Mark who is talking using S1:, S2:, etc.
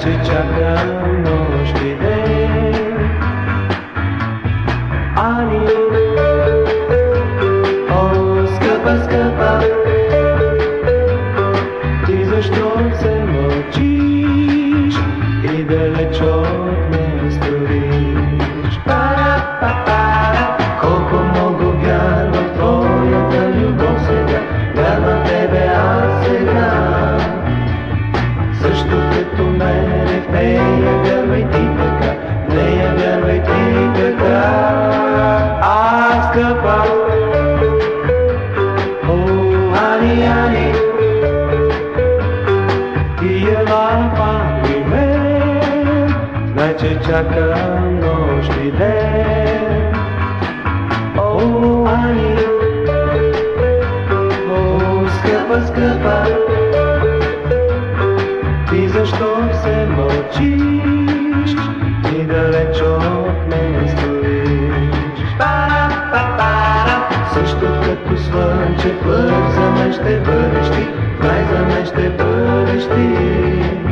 S1: че чакам нощ и ден. Ани, о, скъпа, скъпа, ти защо се мълчиш и далеч от мен стоиш? Пара, колко много вярвам в твоята любов сега, вярвам тебе аз сега. Също като мене в нея вярвай ти така, в нея вярвай ти така. А, скъпа, о, Ани, Ани, ти ела при мен, знай, че чакам нощ и ден. О, Ани, о, скъпа, скъпа, ти защо се мълчиш и далеч от мен стоиш? Пара, също като слънчев лъч за мен ще бъдеш ти, знай, за мен ще бъдеш ти.